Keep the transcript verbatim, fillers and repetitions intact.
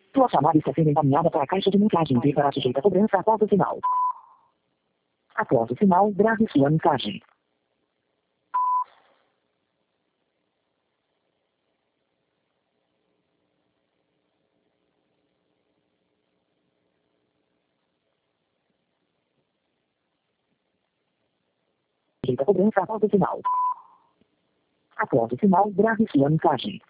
Sua chamada está sendo encaminhada para a caixa de mensagens e será sujeita a cobrança após o sinal. Após o sinal, grave sua mensagem. Sujeita a cobrança após o sinal. Após o sinal, grave sua mensagem.